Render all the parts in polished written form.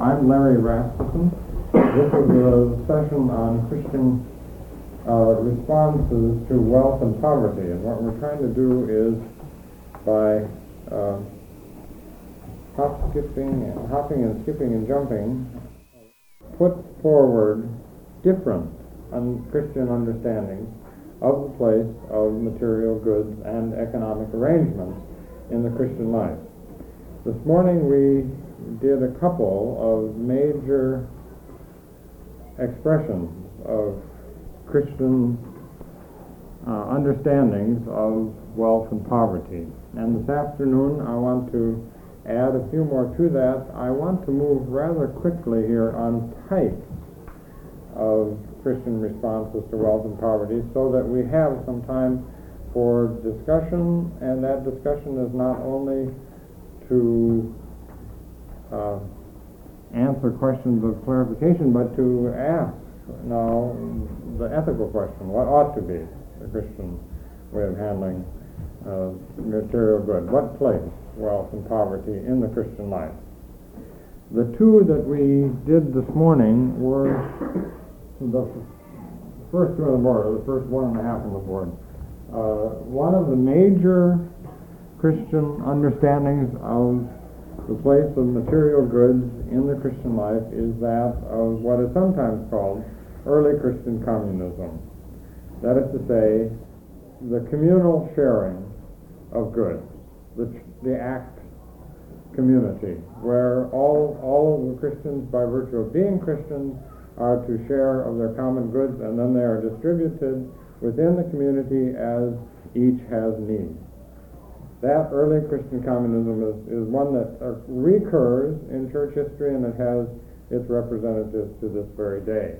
I'm Larry Rasmussen. This is a session on Christian responses to wealth and poverty. And what we're trying to do is, by hopping and skipping and jumping, put forward different Christian understandings of the place of material goods and economic arrangements in the Christian life. This morning we did a couple of major expressions of Christian understandings of wealth and poverty. And this afternoon I want to add a few more to that. I want to move rather quickly here on types of Christian responses to wealth and poverty so that we have some time for discussion, and that discussion is not only to answer questions of clarification, but to ask now the ethical question: what ought to be the Christian way of handling material good? What place wealth and poverty in the Christian life? The two that we did this morning were the first two on the board, or the first one and a half on the board. One of the major Christian understandings of the place of material goods in the Christian life is that of what is sometimes called early Christian communism. That is to say, the communal sharing of goods, the act community, where all of the Christians, by virtue of being Christians, are to share of their common goods, and then they are distributed within the community as each has need. That early Christian communism is one that recurs in church history, and it has its representatives to this very day.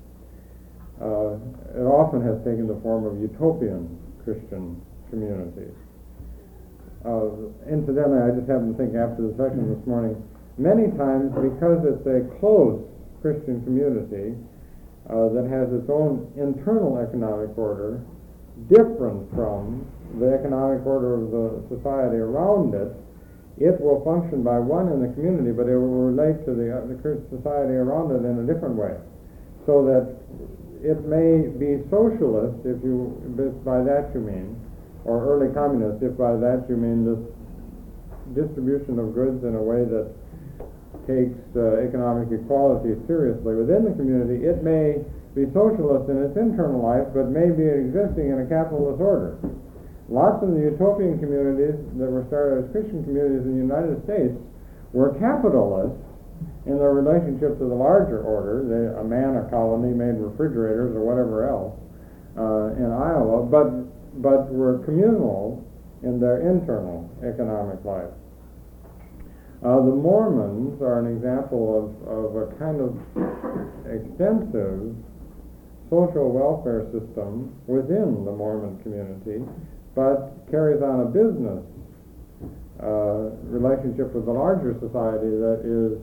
It often has taken the form of utopian Christian communities. Incidentally, I just happened to think after the session this morning, many times because it's a close Christian community that has its own internal economic order, different from the economic order of the society around it, it will function by one in the community, but it will relate to the society around it in a different way. So that it may be socialist, if by that you mean, or early communist, if by that you mean this distribution of goods in a way that takes economic equality seriously within the community. It may be socialist in its internal life, but may be existing in a capitalist order. Lots of the utopian communities that were started as Christian communities in the United States were capitalists in their relationship to the larger order. A manor colony made refrigerators or whatever else in Iowa, but were communal in their internal economic life. The Mormons are an example of a kind of extensive social welfare system within the Mormon community, but carries on a business relationship with the larger society that is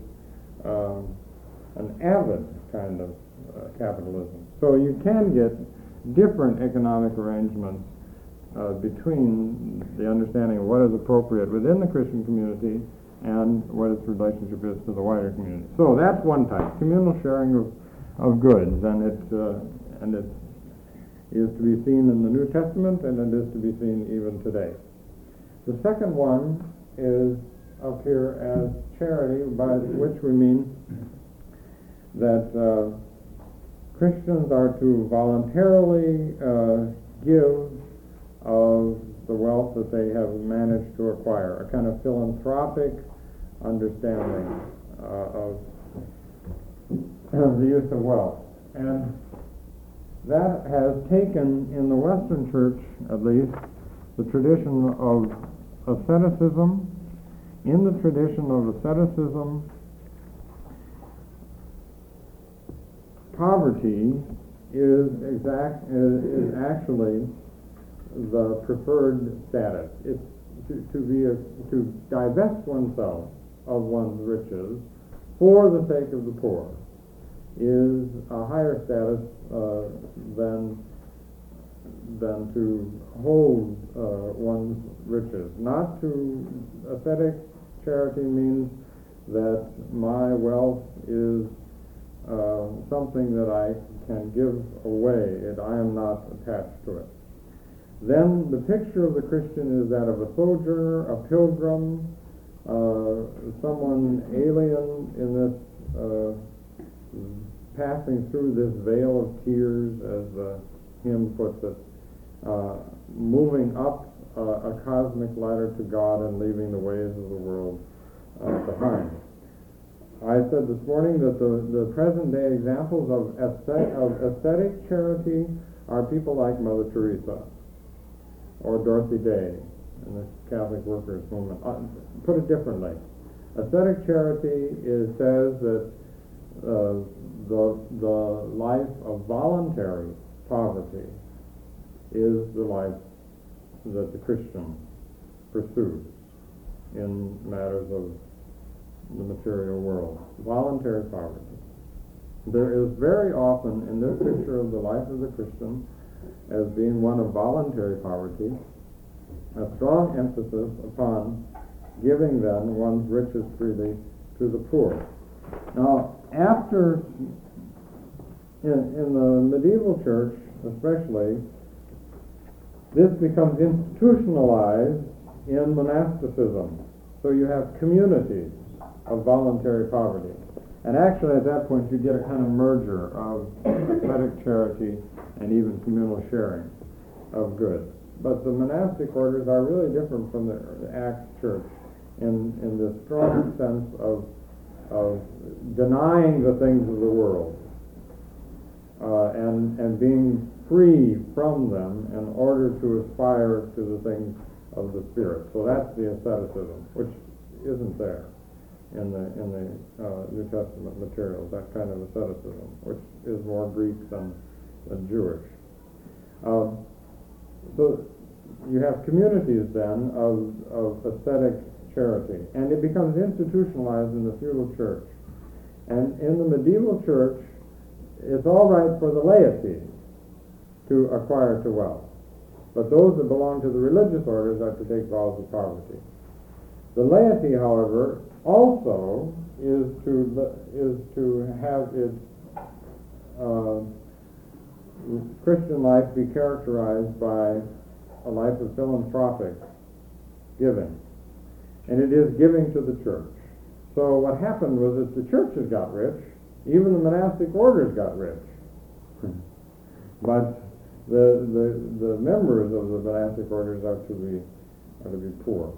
an avid kind of capitalism. So you can get different economic arrangements between the understanding of what is appropriate within the Christian community and what its relationship is to the wider community. So that's one type, communal sharing of goods, and it is to be seen in the New Testament, and it is to be seen even today. The second one is up here as charity, by which we mean that Christians are to voluntarily give of the wealth that they have managed to acquire, a kind of philanthropic understanding of the use of wealth. And that has taken, in the Western Church at least, the tradition of asceticism. In the tradition of asceticism, poverty is actually the preferred status. It's to divest oneself of one's riches for the sake of the poor is a higher status than to hold one's riches. Not to ascetic charity means that my wealth is something that I can give away, and I am not attached to it. Then the picture of the Christian is that of a sojourner, a pilgrim, someone alien in this, passing through this vale of tears, as the hymn puts it, moving up a cosmic ladder to God and leaving the ways of the world behind. I said this morning that the present day examples of aesthetic charity are people like Mother Teresa or Dorothy Day in the Catholic Workers' Movement. Put it differently, aesthetic charity says that the life of voluntary poverty is the life that the Christian pursues in matters of the material world. Voluntary poverty. There is very often in this picture of the life of the Christian as being one of voluntary poverty, a strong emphasis upon giving then one's riches freely to the poor. Now, after, in the medieval church especially, this becomes institutionalized in monasticism. So you have communities of voluntary poverty. And actually at that point you get a kind of merger of aesthetic charity and even communal sharing of goods. But the monastic orders are really different from the Acts church in this strong sense of denying the things of the world and being free from them in order to aspire to the things of the Spirit. So that's the asceticism, which isn't there in the New Testament materials, that kind of asceticism, which is more Greek than Jewish. So you have communities then of ascetic charity, and it becomes institutionalized in the feudal church. And in the medieval church, it's all right for the laity to acquire to wealth, but those that belong to the religious orders are to take vows of poverty. The laity, however, also is to have its Christian life be characterized by a life of philanthropic giving, and it is giving to the church. So what happened was that the churches got rich, even the monastic orders got rich, but the members of the monastic orders are to be poor.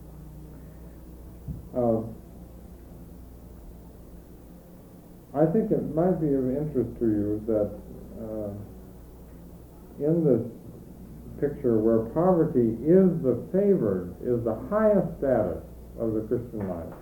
I think it might be of interest to you that in this picture where poverty is the favored, is the highest status of the Christian life,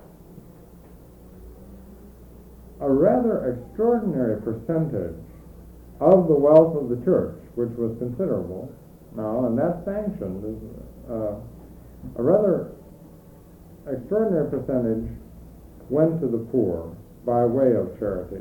a rather extraordinary percentage of the wealth of the church, which was considerable now, and that's sanctioned, is a rather extraordinary percentage went to the poor by way of charity.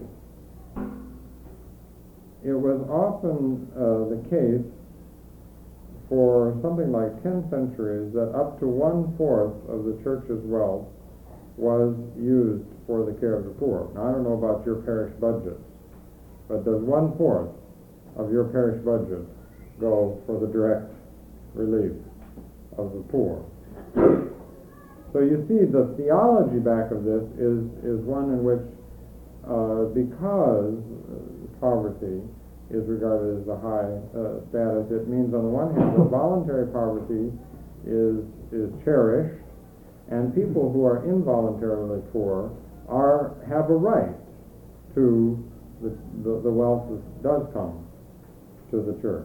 It was often the case for something like 10 centuries that up to 1/4 of the church's wealth was used for the care of the poor. Now, I don't know about your parish budget, but does 1/4 of your parish budget go for the direct relief of the poor? So you see, the theology back of this is one in which, because poverty is regarded as a high status, it means on the one hand that voluntary poverty is cherished, and people who are involuntarily poor have a right to the wealth that does come to the church.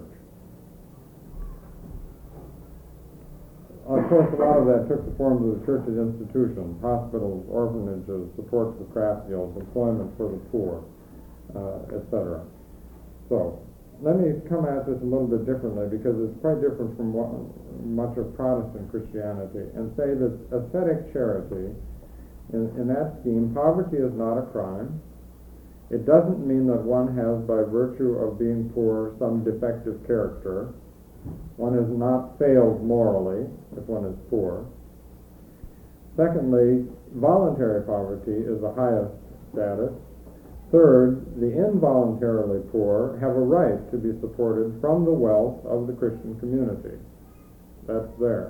Of course, a lot of that took the form of the church's institutions, hospitals, orphanages, support for craft guilds, employment for the poor, etc. So, let me come at this a little bit differently, because it's quite different from much of Protestant Christianity, and say that ascetic charity, in that scheme, poverty is not a crime. It doesn't mean that one has, by virtue of being poor, some defective character. One has not failed morally if one is poor. Secondly, voluntary poverty is the highest status. Third, the involuntarily poor have a right to be supported from the wealth of the Christian community. That's there.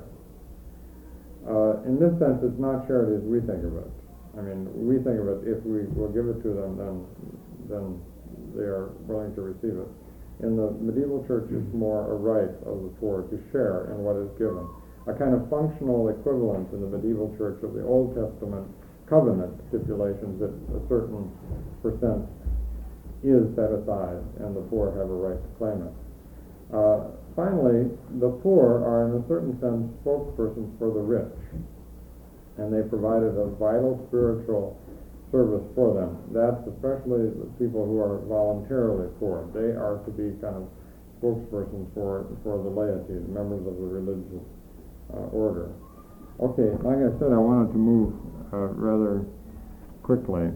In this sense, it's not charity as we think of it. I mean, we think of it, if we will give it to them, then they are willing to receive it. In the medieval church, it's more a right of the poor to share in what is given. A kind of functional equivalent in the medieval church of the Old Testament covenant stipulations that a certain percent is set aside and the poor have a right to claim it. Finally, the poor are in a certain sense spokespersons for the rich, and they provided a vital spiritual service for them. That's especially the people who are voluntarily poor. They are to be kind of spokespersons for the laity, the members of the religious order. Okay, like I said, I wanted to move rather quickly.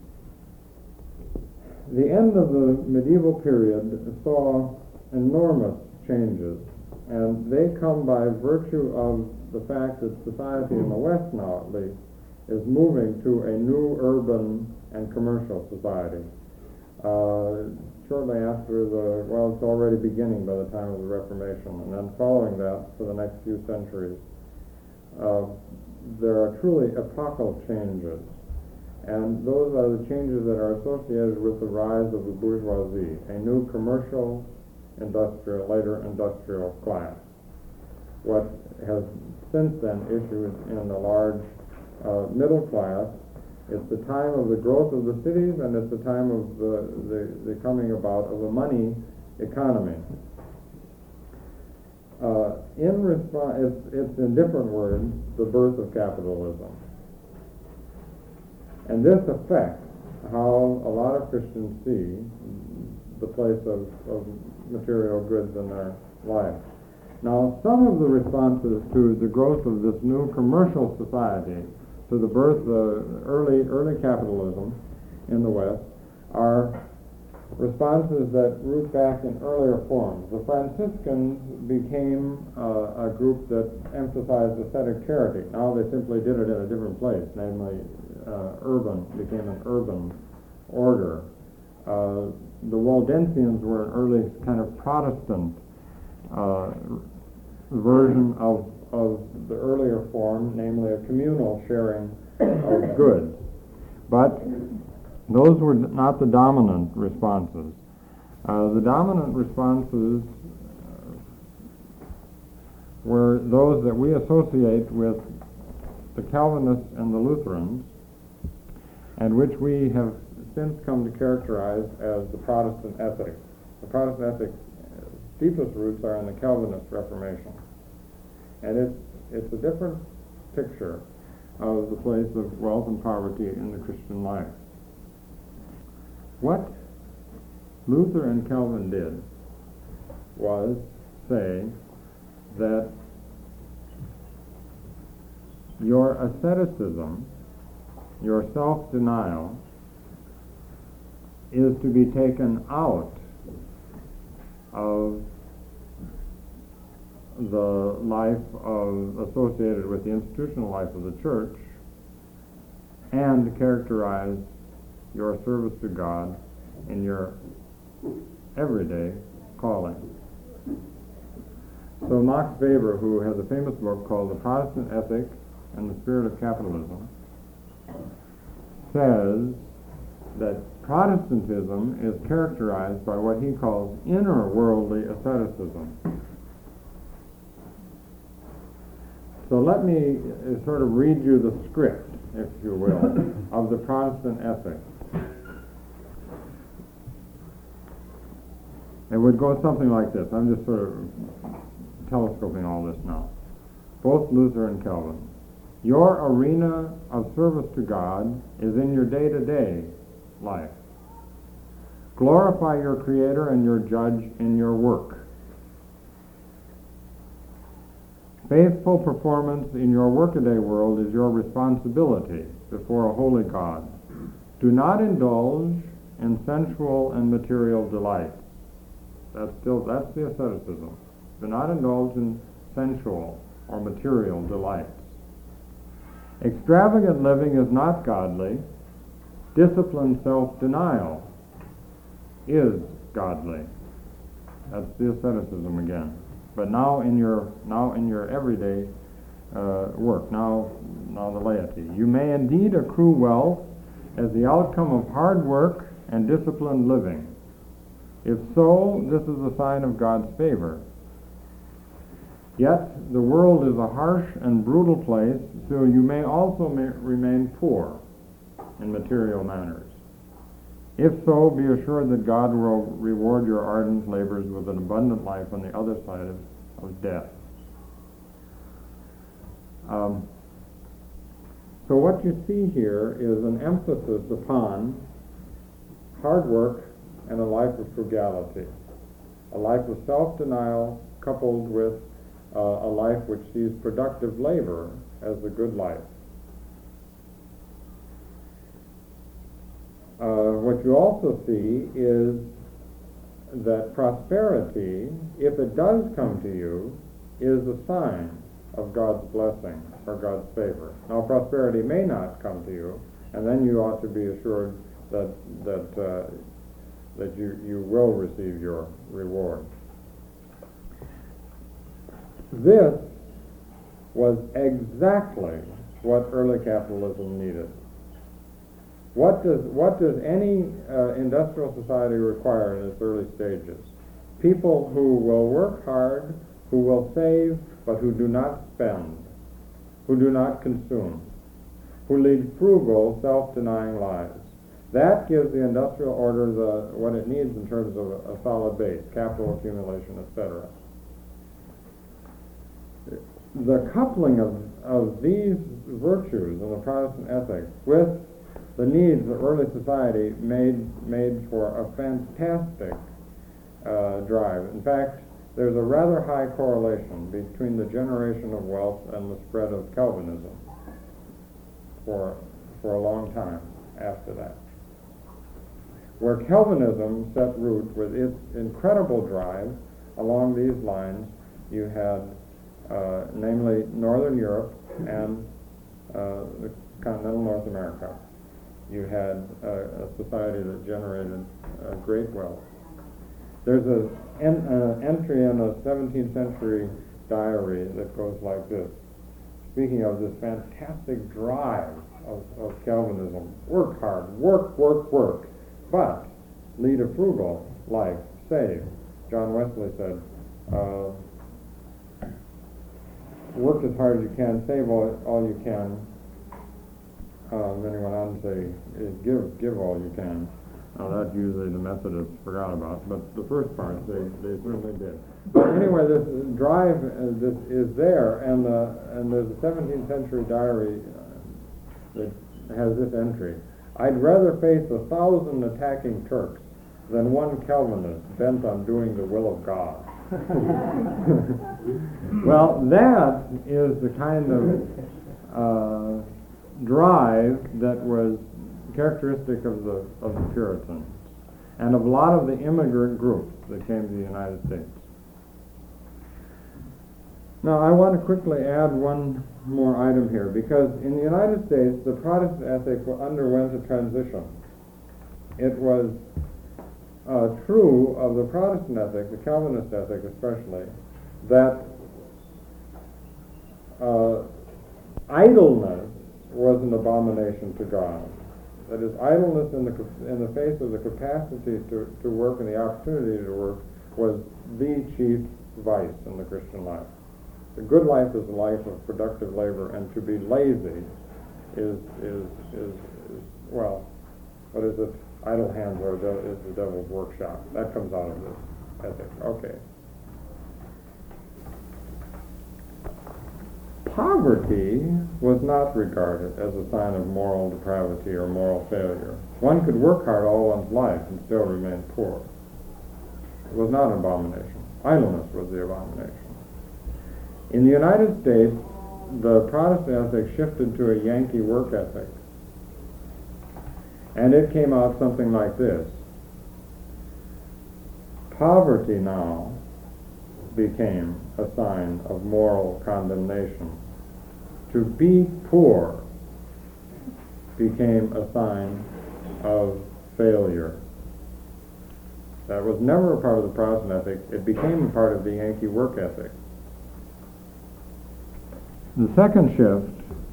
The end of the medieval period saw enormous changes, and they come by virtue of the fact that society in the West now, at least, is moving to a new urban and commercial society. Shortly after it's already beginning by the time of the Reformation, and then following that for the next few centuries, there are truly epochal changes, and those are the changes that are associated with the rise of the bourgeoisie, a new commercial, industrial, later industrial class. What has since then issued in the large middle class, it's the time of the growth of the cities, and it's the time of the coming about of a money economy. In response, it's in different words, the birth of capitalism. And this affects how a lot of Christians see the place of material goods in their life. Now, some of the responses to the growth of this new commercial society, to the birth of early capitalism in the West, are responses that root back in earlier forms. The Franciscans became a group that emphasized ascetic charity. Now they simply did it in a different place, namely became an urban order. The Waldensians were an early kind of Protestant version of the earlier form, namely a communal sharing of goods. But those were not the dominant responses. The dominant responses were those that we associate with the Calvinists and the Lutherans, and which we have since come to characterize as the Protestant ethic. The Protestant ethic's deepest roots are in the Calvinist Reformation. And it's a different picture of the place of wealth and poverty in the Christian life. What Luther and Calvin did was say that your asceticism, your self-denial, is to be taken out of the life associated with the institutional life of the church, and to characterize your service to God in your everyday calling. So Max Weber, who has a famous book called The Protestant Ethic and the Spirit of Capitalism, says that Protestantism is characterized by what he calls inner worldly asceticism. So let me sort of read you the script, if you will, of the Protestant ethic. It would go something like this. I'm just sort of telescoping all this now. Both Luther and Calvin. Your arena of service to God is in your day-to-day life. Glorify your Creator and your Judge in your work. Faithful performance in your workaday world is your responsibility before a holy God. Do not indulge in sensual and material delights. That's the asceticism. Do not indulge in sensual or material delights. Extravagant living is not godly. Disciplined self-denial is godly. That's the asceticism again. But now in your everyday work, now the laity. You may indeed accrue wealth as the outcome of hard work and disciplined living. If so, this is a sign of God's favor. Yet the world is a harsh and brutal place, so you may also remain poor in material manners. If so, be assured that God will reward your ardent labors with an abundant life on the other side of death. So what you see here is an emphasis upon hard work and a life of frugality, a life of self-denial coupled with a life which sees productive labor as a good life. What you also see is that prosperity, if it does come to you, is a sign of God's blessing or God's favor. Now, prosperity may not come to you, and then you ought to be assured that you will receive your reward. This was exactly what early capitalism needed. What does any industrial society require in its early stages? People who will work hard, who will save, but who do not spend, who do not consume, who lead frugal, self-denying lives. That gives the industrial order what it needs in terms of a solid base, capital accumulation, etc. The coupling of these virtues in the Protestant ethic with the needs of early society made for a fantastic drive. In fact, there's a rather high correlation between the generation of wealth and the spread of Calvinism for a long time after that. Where Calvinism set root with its incredible drive along these lines, you had namely Northern Europe and the continental North America. You had a society that generated great wealth. There's an entry in a 17th century diary that goes like this. Speaking of this fantastic drive of Calvinism, work hard, work, but lead a frugal life, save. John Wesley said, work as hard as you can, save all you can. Then he went on to say, give all you can. Now that usually the Methodists forgot about, but the first part they certainly did. But anyway, this drive this is there, and there's a 17th century diary that has this entry. I'd rather face 1,000 attacking Turks than one Calvinist bent on doing the will of God. Well, that is the kind of drive that was characteristic of the Puritans and of a lot of the immigrant groups that came to the United States. Now, I want to quickly add one more item here, because in the United States, the Protestant ethic underwent a transition. It was true of the Protestant ethic, the Calvinist ethic especially, that idleness was an abomination to God. That is, idleness in the face of the capacity to work and the opportunity to work was the chief vice in the Christian life. The good life is a life of productive labor, and to be lazy is well, what is it? Idle hands is the devil's workshop. That comes out of this ethic. Okay. Poverty was not regarded as a sign of moral depravity or moral failure. One could work hard all one's life and still remain poor. It was not an abomination. Idleness was the abomination. In the United States, the Protestant ethic shifted to a Yankee work ethic. And it came out something like this. Poverty now became a sign of moral condemnation. To be poor became a sign of failure. That was never a part of the Protestant ethic. It became a part of the Yankee work ethic. The second shift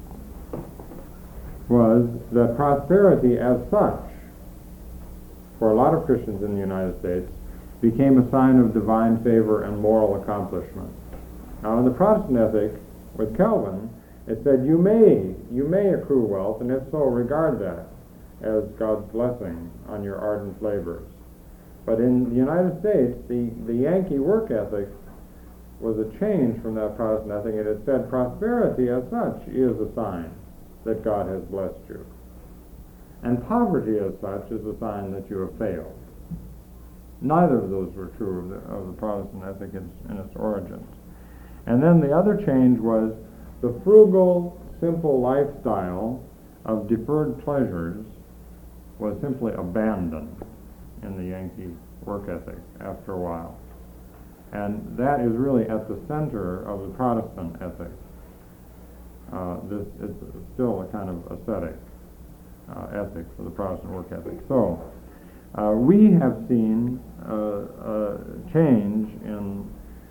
was that prosperity as such, for a lot of Christians in the United States, became a sign of divine favor and moral accomplishment. Now, in the Protestant ethic, with Calvin, it said you may accrue wealth, and if so, regard that as God's blessing on your ardent labors. But in the United States, the Yankee work ethic was a change from that Protestant ethic, and it said prosperity as such is a sign that God has blessed you. And poverty as such is a sign that you have failed. Neither of those were true of the Protestant ethic in its origins. And then the other change was the frugal, simple lifestyle of deferred pleasures was simply abandoned in the Yankee work ethic after a while. And that is really at the center of the Protestant ethic. This is still a kind of ascetic ethic for the Protestant work ethic. So we have seen a change in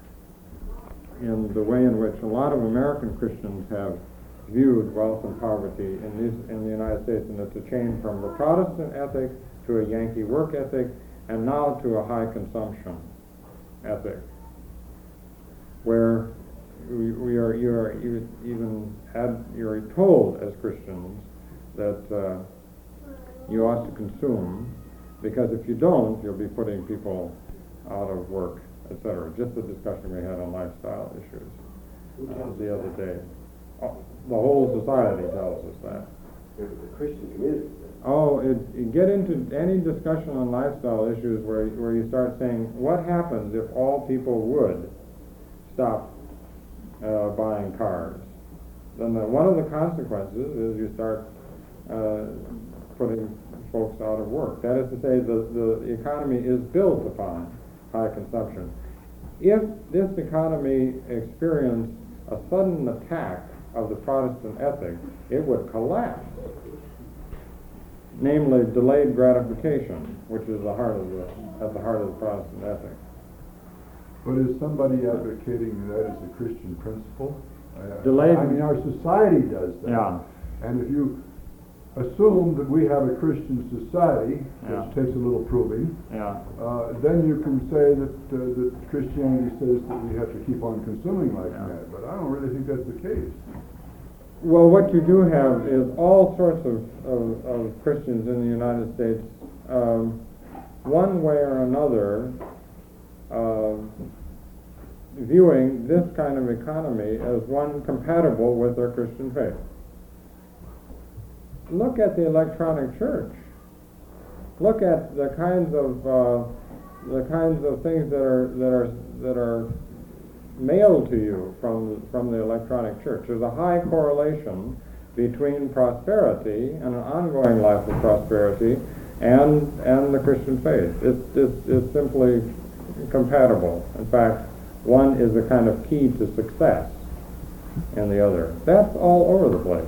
the way in which a lot of American Christians have viewed wealth and poverty in the United States, and it's a change from the Protestant ethic to a Yankee work ethic, and now to a high consumption ethic, where you're told as Christians that you ought to consume, because if you don't, you'll be putting people out of work, etc. Just the discussion we had on lifestyle issues the other day. The whole society tells us that. The Christian community. Oh, you get into any discussion on lifestyle issues where you start saying, what happens if all people would stop buying cars? Then one of the consequences is you start putting folks out of work. That is to say, the economy is built upon high consumption. If this economy experienced a sudden attack of the Protestant ethic, it would collapse. Namely, delayed gratification, which is at the heart of the Protestant ethic. But is somebody advocating that as a Christian principle? Delayed. I mean, our society does that. Yeah. And if you assume that we have a Christian society, which takes a little proving, then you can say that Christianity says that we have to keep on consuming like that. But I don't really think that's the case. Well, what you do have is all sorts of Christians in the United States, one way or another, viewing this kind of economy as one compatible with their Christian faith. Look at the electronic church. Look at the kinds of things that are mailed to you from the electronic church. There's a high correlation between prosperity and an ongoing life of prosperity and the Christian faith. It's simply compatible. In fact, one is a kind of key to success in the other. That's all over the place.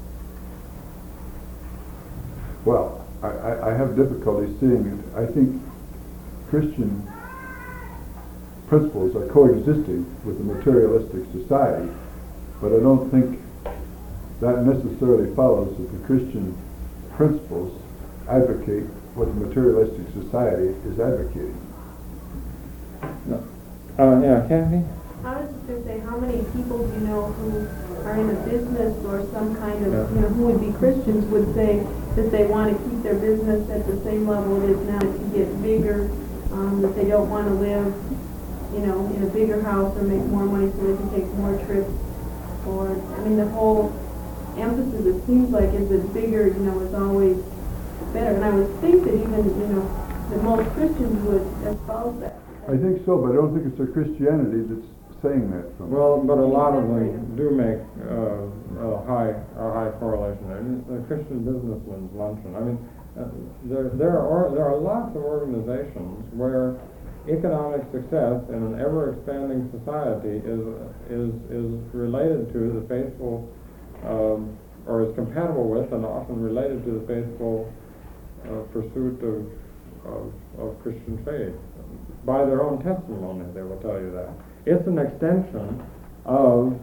Well, I have difficulty seeing it. I think Christian principles are coexisting with a materialistic society, but I don't think that necessarily follows that the Christian principles advocate what the materialistic society is advocating. No. Kathy? I was just going to say, how many people do you know who are in a business or some kind of, who would be Christians, would say that they want to keep their business at the same level it is now, to get bigger, that they don't want to live, in a bigger house or make more money so they can take more trips. Or, the whole emphasis, it seems like, is that bigger, is always better. And I would think that even, that most Christians would espouse that. I think so, but I don't think it's their Christianity that's saying that. Well, but a lot of them do make a high correlation. The Christian Businessmen's Luncheon. There are lots of organizations where economic success in an ever-expanding society is related to the faithful or is compatible with and often related to the faithful pursuit of Christian faith. By their own testimony, they will tell you that. It's an extension of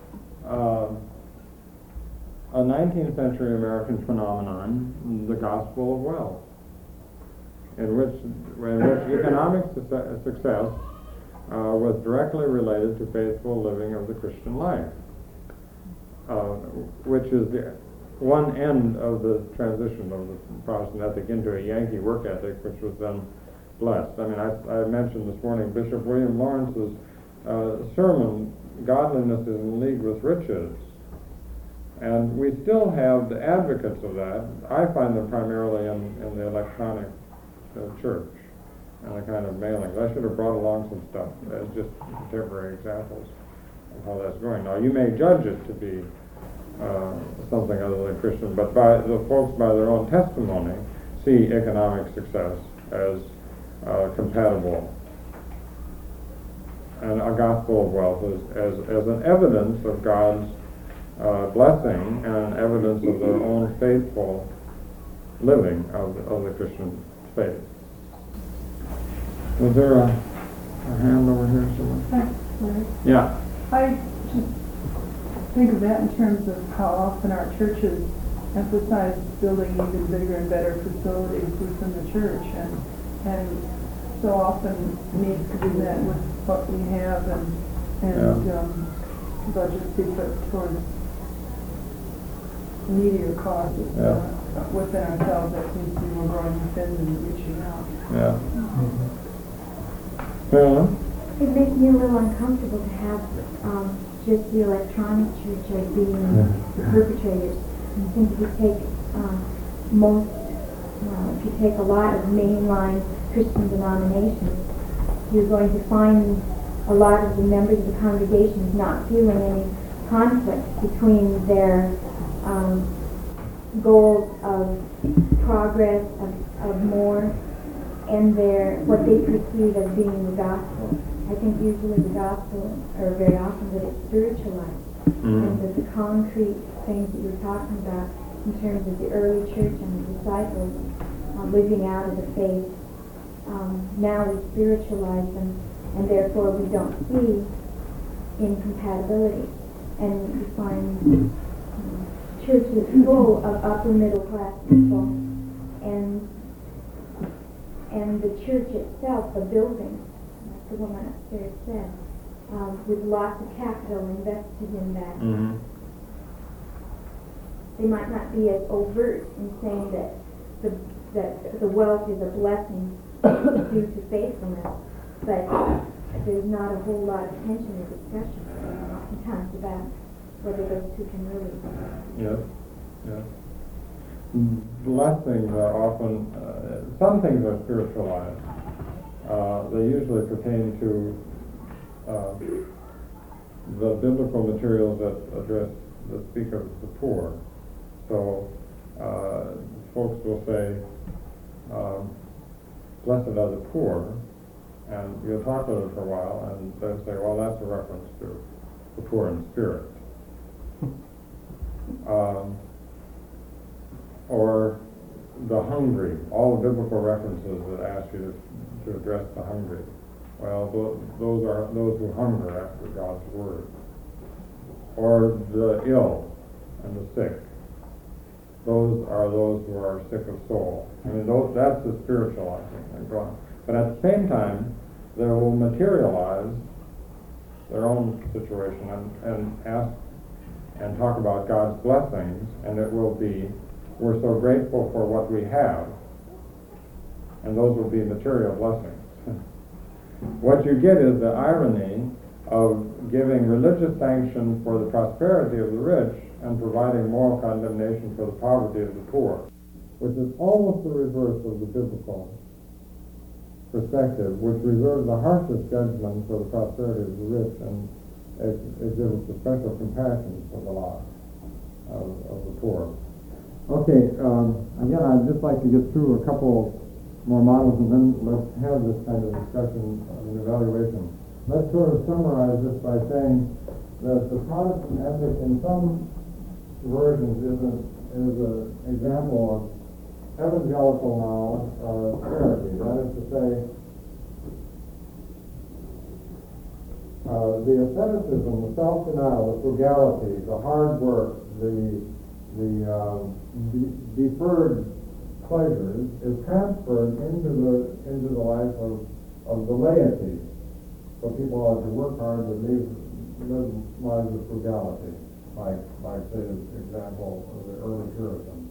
a 19th century American phenomenon, the gospel of wealth, in which economic success was directly related to faithful living of the Christian life, which is the one end of the transition of the Protestant ethic into a Yankee work ethic, which was then blessed. I mean, I mentioned this morning Bishop William Lawrence's sermon, "Godliness is in league with riches." And we still have the advocates of that. I find them primarily in the electronic church and the kind of mailings. I should have brought along some stuff as just contemporary examples of how that's going. Now, you may judge it to be something other than Christian, but by the folks, by their own testimony, see economic success as compatible, and a gospel of wealth as an evidence of God's blessing and evidence of their own faithful living of the Christian faith. Was there a hand over here somewhere? Yeah. I just think of that in terms of how often our churches emphasize building even bigger and better facilities within the church, and so often needs to be met with what we have and budgets be put towards needier causes within ourselves that seems to be more growing within and reaching out. Yeah. Well, it makes me a little uncomfortable to have just the electronic church as being the perpetrators. I think if you take if you take a lot of mainline Christian denominations, you're going to find a lot of the members of the congregations not feeling any conflict between their goals of progress, of more, and what they perceive as being the gospel. I think usually the gospel, or very often, that it's spiritualized, and that the concrete things that you're talking about in terms of the early church and the disciples living out of the faith, now we spiritualize them, and therefore we don't see incompatibility. And you find churches full of upper middle class people, and the church itself, the building, like the woman upstairs said, with lots of capital invested in that. mm-hmm. They might not be as overt in saying that the wealth is a blessing due to faithfulness, but there's not a whole lot of tension or discussion oftentimes about whether those two can really. Yes. Yes. Blessings are often, some things are spiritualized. They usually pertain to the biblical materials that speak of the poor. So folks will say, blessed are the poor, and you'll talk to them for a while, and they'll say, well, that's a reference to the poor in spirit. Or the hungry, all the biblical references that ask you to address the hungry. Well, those are those who hunger after God's word. Or the ill and the sick. Those are those who are sick of soul. I mean, that's the spiritualizing and going. But at the same time, they will materialize their own situation and ask and talk about God's blessings, and it will be, we're so grateful for what we have, and those will be material blessings. What you get is the irony of giving religious sanction for the prosperity of the rich and providing moral condemnation for the poverty of the poor, which is almost the reverse of the biblical perspective, which reserves the harshest judgment for the prosperity of the rich and exhibits a special compassion for the lot of the poor. Okay, again, I'd just like to get through a couple more models, and then let's have this kind of discussion and evaluation. Let's sort of summarize this by saying that the Protestant ethic in some versions is an example of evangelical now charity. That is to say, the asceticism, the self-denial, the frugality, the hard work, the deferred pleasures is transferred into the life of the laity. So people are to work hard but live lives of frugality, like say the example of the early Puritans.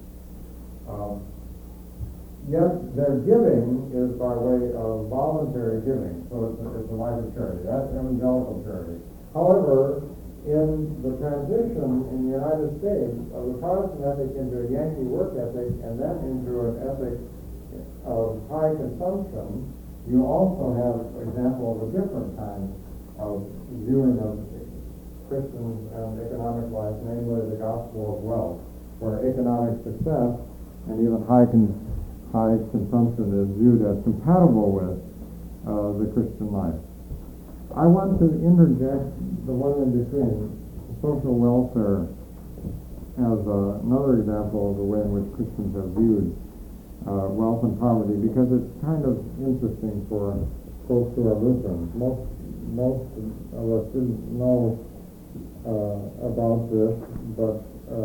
Yet their giving is by way of voluntary giving, so it's a life of charity. That's evangelical charity. However, in the transition in the United States of the Protestant ethic into a Yankee work ethic and then into an ethic of high consumption, you also have an example of a different kind of viewing of Christians and economic life, namely the gospel of wealth, where economic success and even high consumption is viewed as compatible with the Christian life. I want to interject the one in between, social welfare, as another example of the way in which Christians have viewed wealth and poverty, because it's kind of interesting for folks who are Lutherans. Most of us didn't know about this, but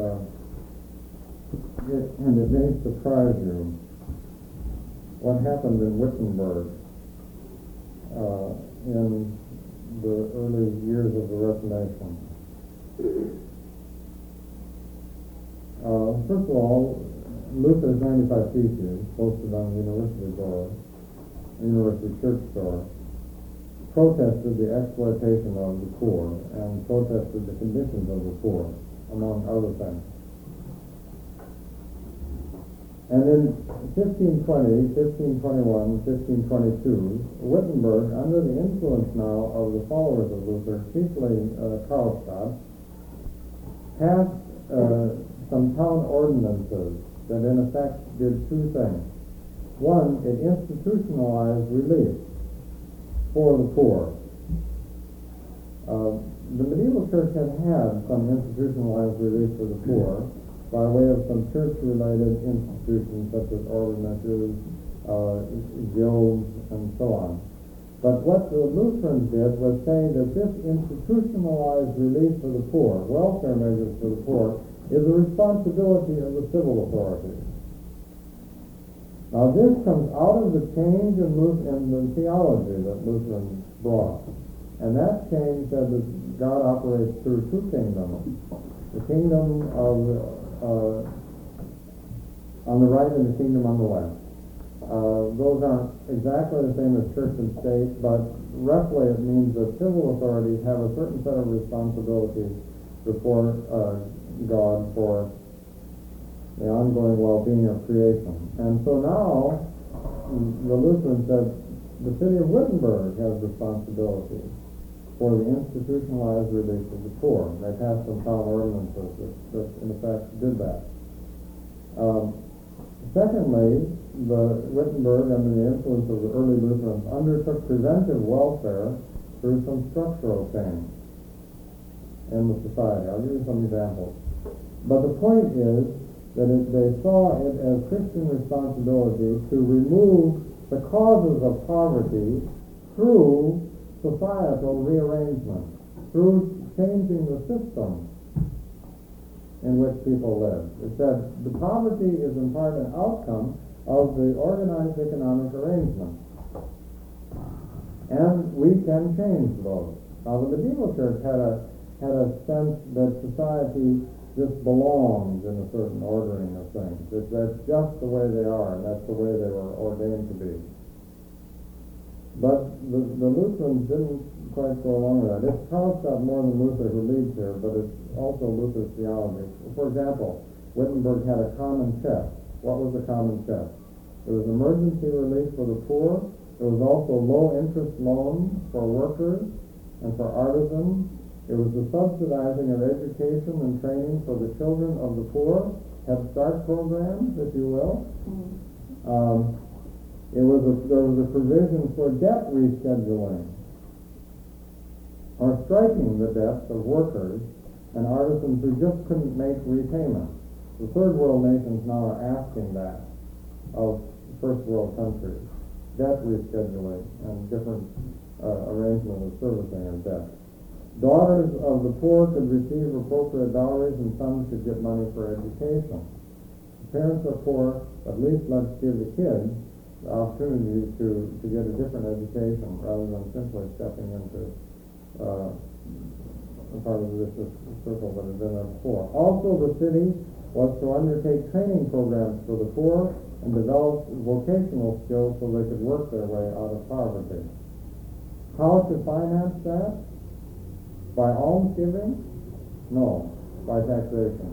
it may surprise you what happened in Wittenberg in the early years of the Reformation. First of all, Luther's 95 Theses, posted on the University Church door, protested the exploitation of the poor and protested the conditions of the poor, among other things. And in 1520, 1521, 1522, Wittenberg, under the influence now of the followers of Luther, chiefly Karlstadt, passed some town ordinances that in effect did two things. One, it institutionalized relief for the poor. The medieval church had some institutionalized relief for the poor by way of some church-related institutions such as ordinances, guilds, and so on. But what the Lutherans did was say that this institutionalized relief for the poor, welfare measures for the poor, is the responsibility of the civil authorities. Now this comes out of the change in the theology that Lutherans brought. And that change said that God operates through two kingdoms. The kingdom of on the right and the kingdom on the left. Those aren't exactly the same as church and state, but roughly it means that civil authorities have a certain set of responsibilities before God for the ongoing well-being of creation. And so now the Lutherans said the city of Wittenberg has responsibilities for the institutionalized relief of the poor. They passed some town ordinances that in effect did that. Secondly, the Wittenberg, under the influence of the early Lutherans, undertook preventive welfare through some structural change in the society. I'll give you some examples. But the point is that they saw it as Christian responsibility to remove the causes of poverty through societal rearrangement, through changing the system in which people live. It said the poverty is in part an outcome of the organized economic arrangement. And we can change those. Now the medieval church had a sense that society just belongs in a certain ordering of things. That's just the way they are, and that's the way they were ordained to be. But the Lutherans didn't quite go along with that. It's Karlstadt more than Luther who leads here, but it's also Luther's theology. For example, Wittenberg had a common chest. What was the common chest? There was emergency relief for the poor. There was also low-interest loans for workers and for artisans. It was the subsidizing of education and training for the children of the poor, Head Start programs, if you will. There was a provision for debt rescheduling, or striking the debts of workers and artisans who just couldn't make repayments. The third world nations now are asking that of first world countries. Debt rescheduling and different arrangement of servicing of debt. Daughters of the poor could receive appropriate dowries and sons could get money for education. Parents are poor, at least let's give the kid the opportunity to get a different education rather than simply stepping into a part of the vicious circle that had been there before. Also, the city was to undertake training programs for the poor and develop vocational skills so they could work their way out of poverty. How to finance that? By almsgiving? No, by taxation.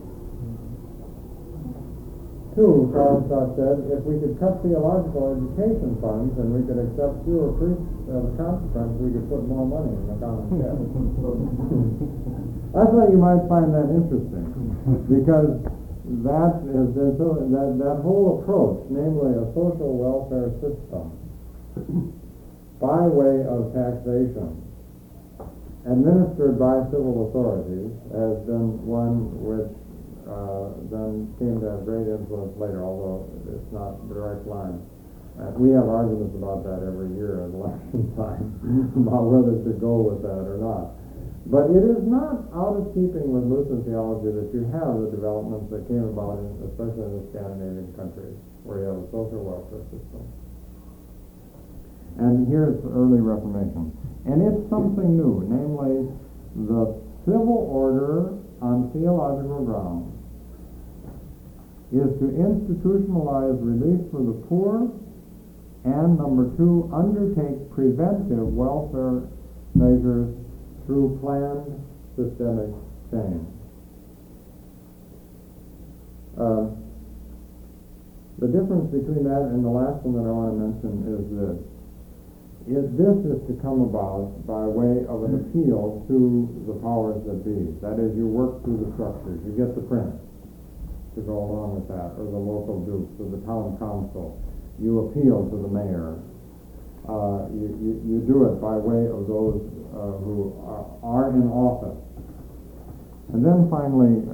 2, Karlstadt said, if we could cut theological education funds and we could accept fewer priests as a consequence, we could put more money in the common chest. I thought you might find that interesting, because that whole approach, namely a social welfare system, by way of taxation, administered by civil authorities, has been one which then came to have great influence later, although it's not a direct line. We have arguments about that every year at election time, about whether to go with that or not. But it is not out of keeping with Lutheran theology that you have the developments that came about, especially in the Scandinavian countries, where you have a social welfare system. And here's the early Reformation. And it's something new, namely the civil order on theological grounds is to institutionalize relief for the poor and, number 2, undertake preventive welfare measures through planned systemic change. The difference between that and the last one that I want to mention is this. This is to come about by way of an appeal to the powers that be. That is, you work through the structures. You get the prince to go along with that, or the local dukes, or the town council. You appeal to the mayor. You do it by way of those who are in office. And then finally,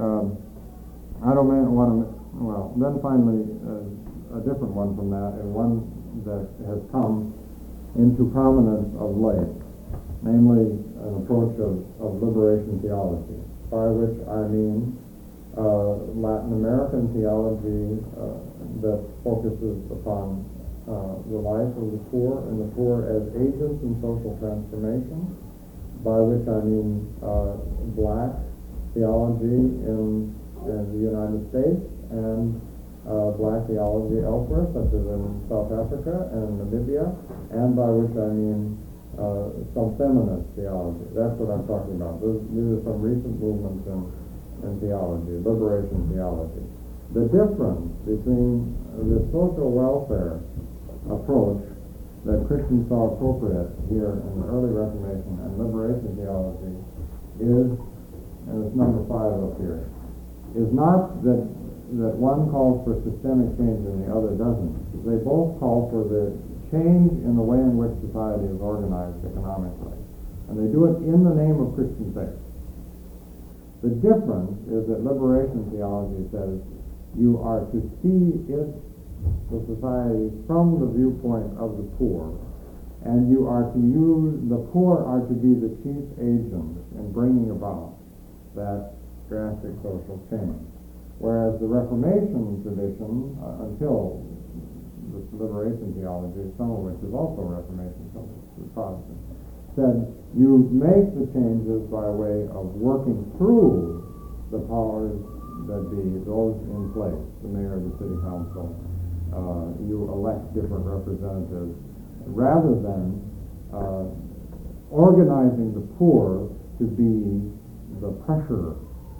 a different one from that, and one that has come into prominence of late, namely an approach of liberation theology, by which I mean Latin American theology that focuses upon the life of the poor and the poor as agents in social transformation, by which I mean black theology in the United States and black theology elsewhere, such as in South Africa and Namibia, and by which I mean some feminist theology. That's what I'm talking about. These are some recent movements in theology, liberation theology. The difference between the social welfare approach that Christians saw appropriate here in the early Reformation and liberation theology is, and it's number 5 up here, is not that one calls for systemic change and the other doesn't. They both call for the change in the way in which society is organized economically. And they do it in the name of Christian faith. The difference is that liberation theology says you are to see the society from the viewpoint of the poor, and you are to use, the poor are to be the chief agents in bringing about that drastic social change. Whereas the Reformation tradition, until this liberation theology, some of which is also Reformation, some of which is Protestant, said you make the changes by way of working through the powers that be, those in place, the mayor, the city council. You elect different representatives, rather than organizing the poor to be the pressure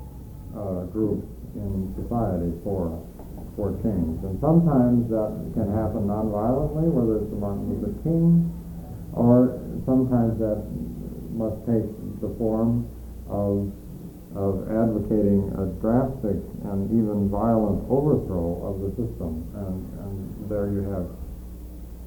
group in society for change. And sometimes that can happen non-violently, whether it's the Martin Luther King, or sometimes that must take the form of advocating a drastic and even violent overthrow of the system. And there you have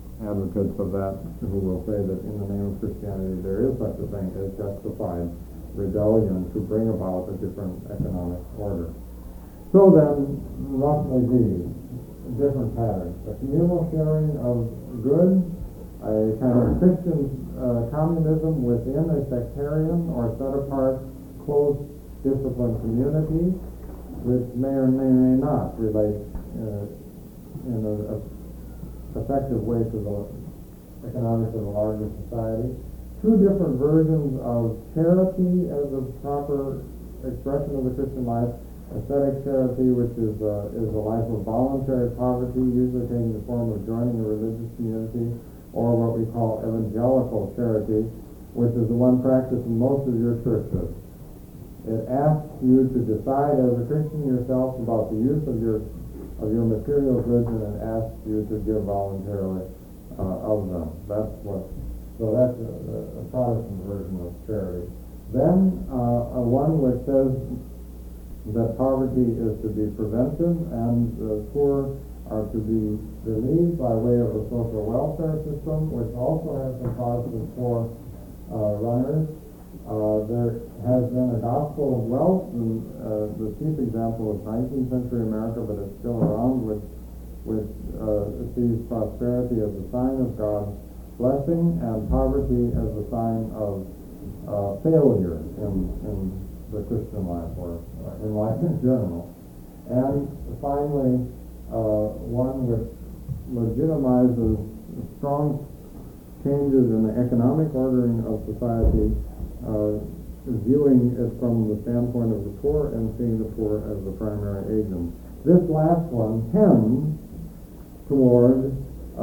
advocates of that who will say that in the name of Christianity there is such a thing as justified rebellion to bring about a different economic order. So then, roughly these different patterns: a communal sharing of goods, a kind of Christian communism within a sectarian or set apart, close, disciplined community, which may or may not relate in a effective way to the economics of the larger society. Two different versions of charity as a proper expression of the Christian life: ascetic charity, which is a life of voluntary poverty, usually taking the form of joining a religious community, or what we call evangelical charity, which is the one practiced in most of your churches. It asks you to decide as a Christian yourself about the use of your material goods, and it asks you to give voluntarily of them. So that's a Protestant version of charity. Then one which says that poverty is to be prevented and the poor are to be relieved by way of a social welfare system, which also has some positive for runners. There has been a gospel of wealth, and the chief example is 19th century America, but it's still around, which sees prosperity as a sign of God's blessing and poverty as a sign of failure in the Christian life, or in life in general. And finally, one which legitimizes strong changes in the economic ordering of society, viewing it from the standpoint of the poor and seeing the poor as the primary agent. This last one tends toward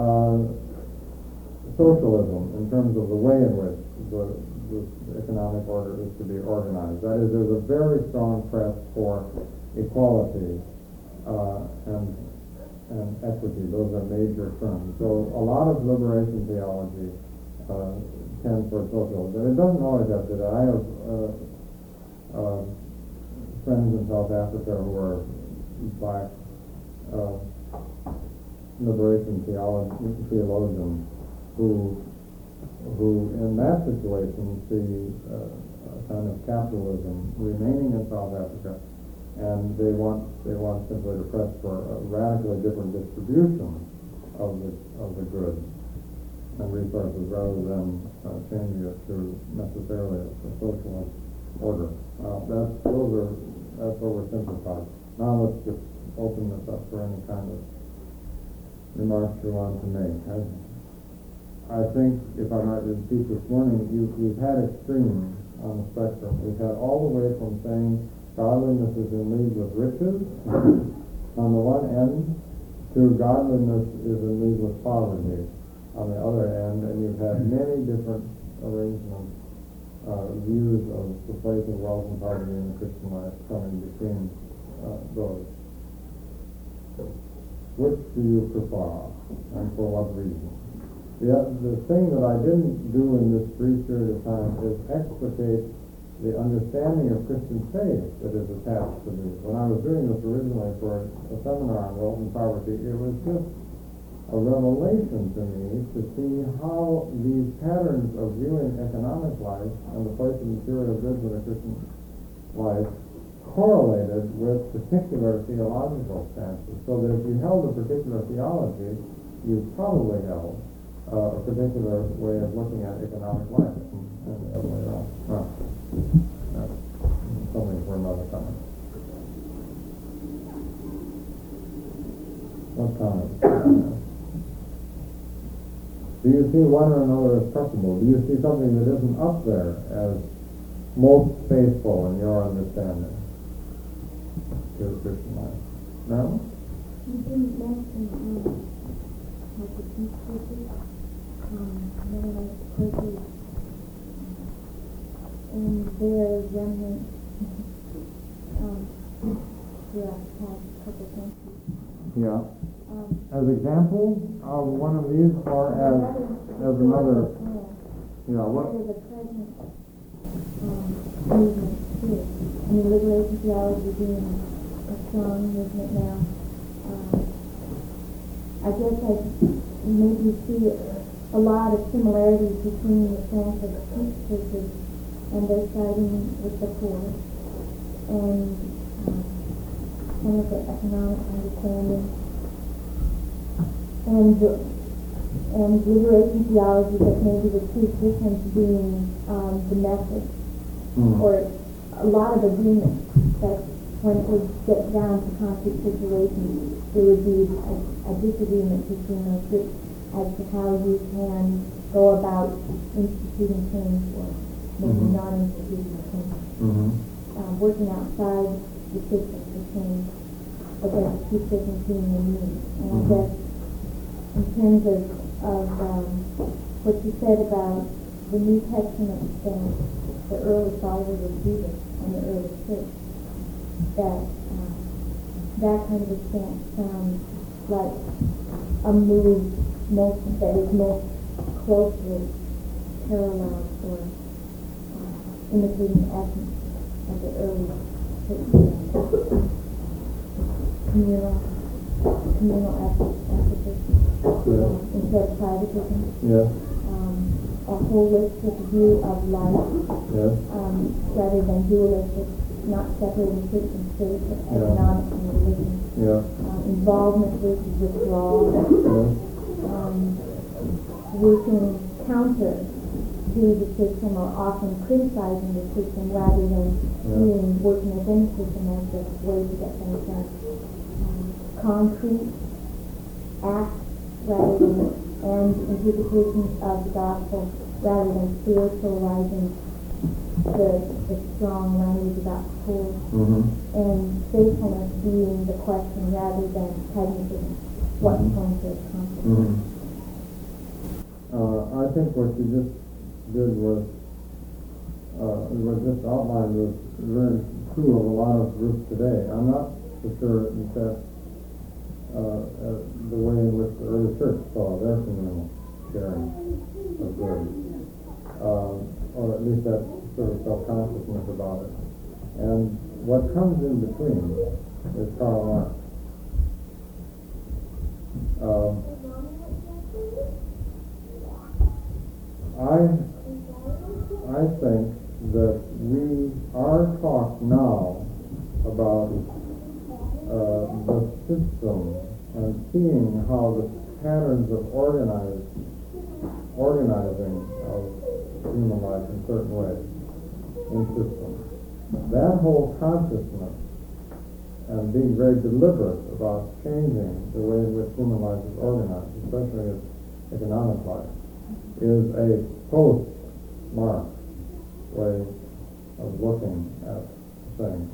socialism in terms of the way in which the economic order is to be organized. That is, there's a very strong press for equality and equity. Those are major terms. So a lot of liberation theology tends toward socialism. But it doesn't always have to do that. I have friends in South Africa who are black liberation theologians who in that situation see a kind of capitalism remaining in South Africa, and they want simply to press for a radically different distribution of the goods and resources rather than changing it to necessarily a socialist order. That's oversimplified. Now let's just open this up for any kind of remarks you want to make. I think, if I might repeat this morning, we've had extremes on the spectrum. We've had all the way from saying godliness is in league with riches on the one end to godliness is in league with poverty on the other end, and you've had many different arrangements, views of the place of wealth and poverty in the Christian life coming between those. Which do you prefer, and for what reason? The thing that I didn't do in this brief period of time is explicate the understanding of Christian faith that is attached to these. When I was doing this originally for a seminar on wealth and poverty, it was just a revelation to me to see how these patterns of viewing economic life and the place of material goods in a Christian life correlated with particular theological stances. So that if you held a particular theology, you probably held a particular way of looking at economic life, and the other way around. Well, that's something for another time. What comment? Do you see one or another as preferable? Do you see something that isn't up there as most faithful in your understanding to the Christian life? No? You didn't mention like the peace churches, Mennonite churches, and their remnant throughout the past couple centuries. Yeah. As examples of one of these, or as another? Yeah. What? What are the present movement too? I mean, liberation theology being a strong movement now. I guess I maybe see a lot of similarities between the Francis peace churches and they're siding with the poor, and some of the economic understanding, and liberation theology that maybe the two difference being the method, or a lot of agreement that when it would get down to concrete situations, there would be a disagreement between those groups as to how you can go about instituting change or maybe non-instituting change. Working outside the system for change, but there's two different human needs. And I guess in terms of what you said about the New Testament stance, the early followers of Jesus and the early church, that kind of a stance sounds like a move that is most closely paralleled or imitating the essence of the early church stance. Communal emphasis instead of privatism. Yes. A holistic view of life, Yes. rather than dualistic, not separating church and state, but economic and religion. Yeah. Involvement versus withdrawal. Working counter to the system, or often criticizing the system rather than seeing working within the system as the way to get things done. Concrete acts rather than and interpretations of the gospel rather than spiritualizing the strong language about the poor, and faithfulness being the question rather than pragmatism, what's going to accomplish. I think what you just did was what just outlined was very true of a lot of groups today. I'm not for sure that the way in which the early church saw their communal sharing of goods, or at least that sort of self-consciousness about it. And what comes in between is Karl Marx. I think that we are taught now about the system and seeing how the patterns of organizing of human life in certain ways in systems. That whole consciousness and being very deliberate about changing the way in which human life is organized, especially its economic life, is a post-Marx way of looking at things.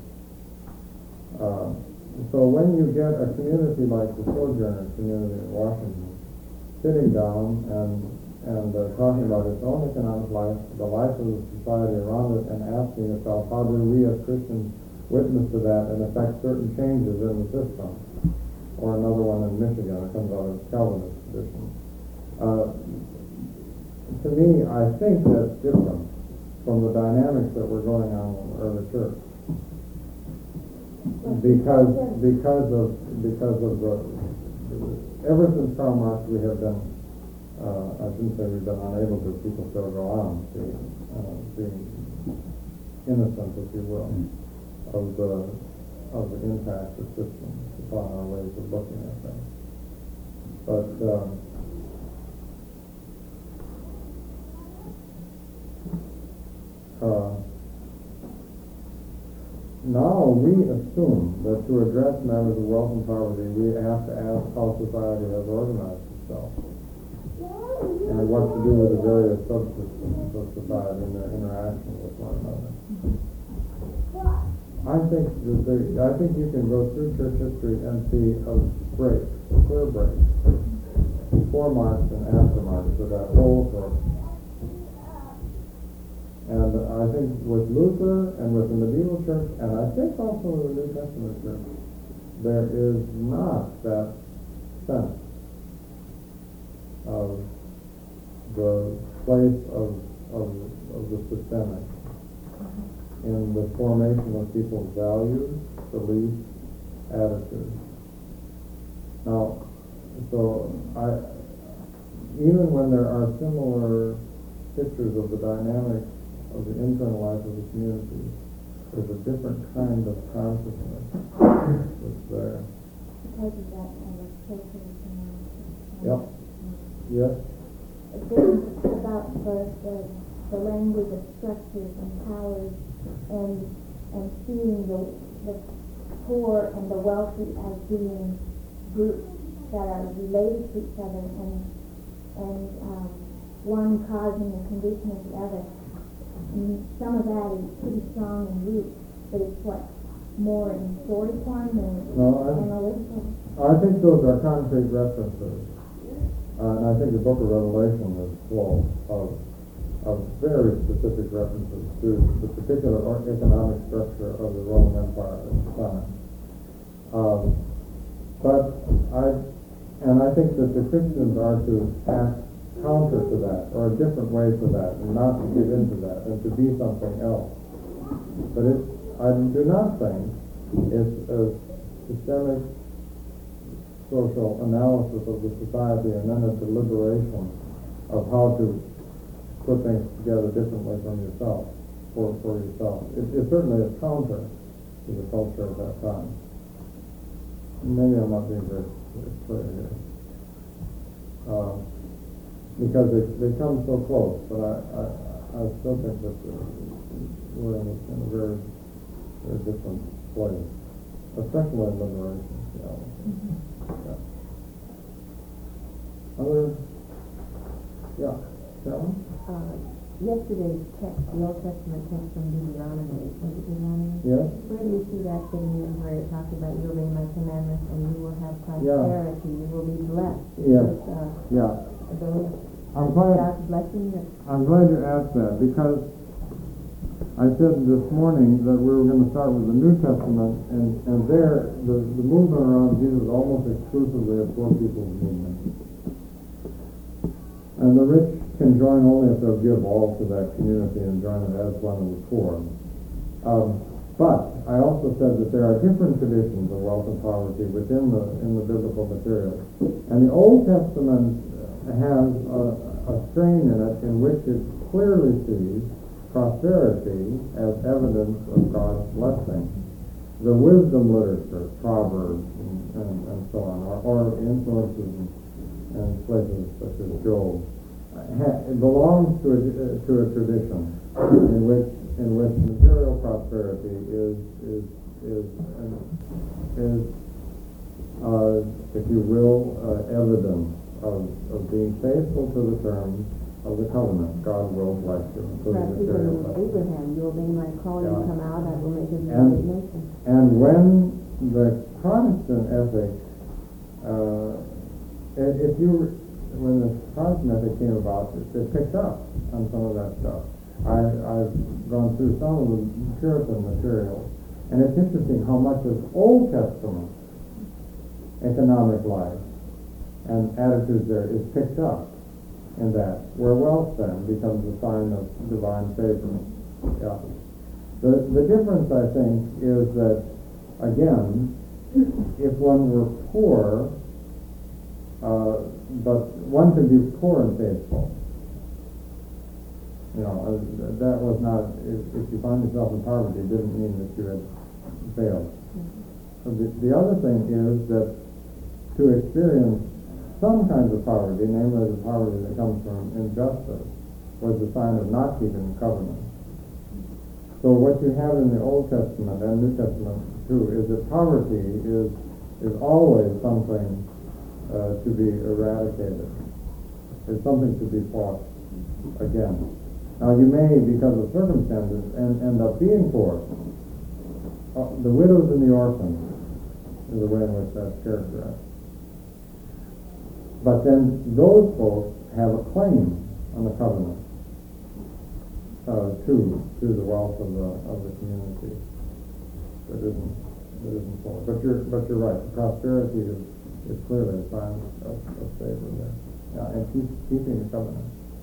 So when you get a community like the Sojourner community in Washington sitting down and talking about its own economic life, the life of the society around it, and asking itself, how do we as Christians witness to that and affect certain changes in the system? Or another one in Michigan that comes out of Calvinist tradition. To me, I think that's different from the dynamics that were going on in the early church. Because of the ever since Karl Marx we have been I shouldn't say we've been unable to, people still go on being innocent, if you will, of the impact of systems upon our ways of looking at things. But now we assume that to address matters of wealth and poverty, we have to ask how society has organized itself and what to do with the various subsystems of society and their interaction with one another. I think you can go through church history and see a clear break, before Marx and after Marx of that whole program. And I think with Luther and with the medieval church, and I think also with the New Testament church, there is not that sense of the place of the systemic in the formation of people's values, beliefs, attitudes. Now, so even when there are similar pictures of the dynamics of the internal life of the community, there's a different kind of consciousness that's there. Because of that kind of social analysis. Yep. Yes? This is about the language of structures and powers and seeing the poor and the wealthy as being groups that are related to each other and one causing the condition of the other. And some of that is pretty strong in root, but it's more in story form than analytical. I think those are concrete references. And I think the book of Revelation is full of very specific references to the particular economic structure of the Roman Empire at the time. I think that the Christians are to act counter to that, or a different way to that, and not to give into that, and to be something else. But I do not think it's a systemic social analysis of the society and then a deliberation of how to put things together differently from yourself, for yourself. It certainly is counter to the culture of that time. Maybe I'm not being very clear here. Because they come so close, but I still think that we're in a very, very different place, especially in liberation. Yeah. Carolyn? Yesterday's text, the Old Testament text from Deuteronomy, was it Deuteronomy? Yes. Where do you see that fitting in, where it talks about you obey my commandments and you will have prosperity, you will be blessed? Yes. I'm God's blessing. I'm glad you asked that, because I said this morning that we were going to start with the New Testament, and there the movement around Jesus is almost exclusively a poor people's movement. And the rich can join only if they'll give all to that community and join it as one of the poor. But I also said that there are different traditions of wealth and poverty within the biblical material. And the Old Testament has a strain in it in which it clearly sees prosperity as evidence of God's blessing. The wisdom literature, Proverbs, and so on, or influences and places such as Job, it belongs to a tradition in which material prosperity is if you will, evidence of being faithful to the terms of the covenant. God will bless you. Perhaps even Abraham, you obey my call, you come out, I will make of you a great nation. And when the Protestant ethic, when the Protestant ethic came about, it picked up on some of that stuff. I've gone through some of the Puritan materials, and it's interesting how much of Old Testament economic life and attitudes there is picked up in that, where wealth then becomes a sign of divine favor. Yeah. The difference, I think, is that, again, if one were poor, but one could be poor and faithful. That was not, if you find yourself in poverty, it didn't mean that you had failed. So the other thing is that to experience some kinds of poverty, namely the poverty that comes from injustice, was a sign of not keeping the covenant. So what you have in the Old Testament and New Testament too is that poverty is always something to be eradicated. It's something to be fought against. Now you may, because of circumstances, end up being poor. The widows and the orphans is the way in which that's characterized. But then those folks have a claim on the covenant to the wealth of the community. That isn't full. But you're right. The prosperity is clearly a sign of favor there. Yeah, and keeping the covenant.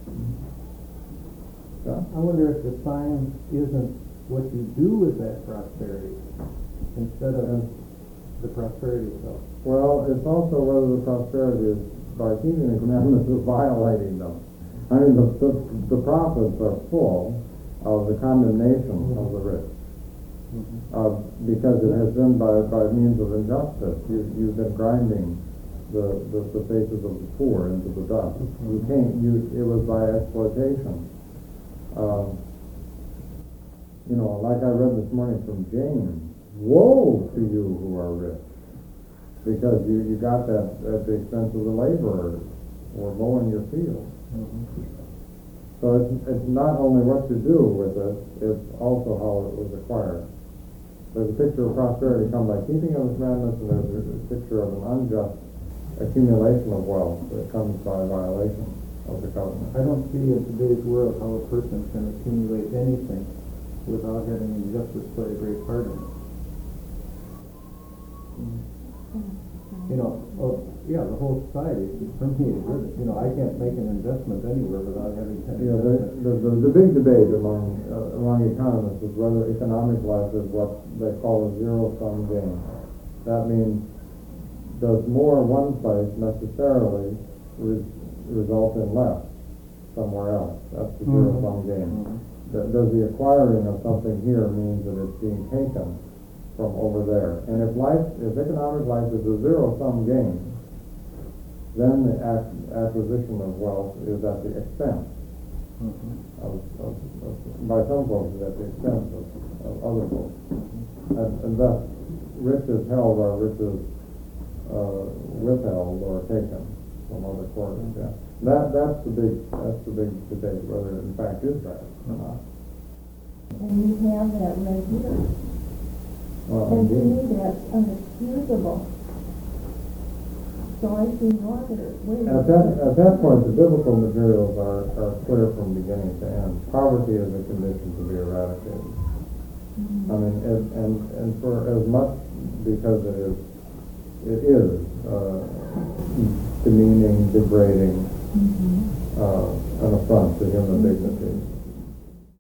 Yeah? I wonder if the sign isn't what you do with that prosperity instead of the prosperity itself. Well, it's also whether the prosperity is by keeping the commandments or violating them. I mean, the prophets are full of the condemnation of the rich. Because it has been by means of injustice. You've been grinding the faces of the poor into the dust. It was by exploitation. Like I read this morning from James, woe to you who are rich, because you got that at the expense of the laborers who are mowing your field. So it's not only what you do with it, it's also how it was acquired. There's a picture of prosperity come by keeping of his commandments, and there's a picture of an unjust accumulation of wealth that comes by violation of the covenant. I don't see in today's world how a person can accumulate anything without having injustice play a great part in it. The whole society is permeated with it. I can't make an investment anywhere without having an investment. The big debate among economists is whether economic life is what they call a zero-sum game. That means, does more one place necessarily result in less somewhere else? That's the zero-sum game. Does the acquiring of something here mean that it's being taken from over there? And if economic life is a zero-sum game, then the acquisition of wealth is at the expense by some folks, is at the expense of other folks. And thus, riches held are riches withheld or taken from other quarters. Yeah. That's the big debate, whether it in fact is that or not. And you have that right here. Well, And to indeed. me, that's unexcusable. So I see no other way. At that point, the biblical materials are clear from beginning to end. Poverty is a condition to be eradicated. I mean, and for as much, because it is demeaning, degrading, an affront to human dignity.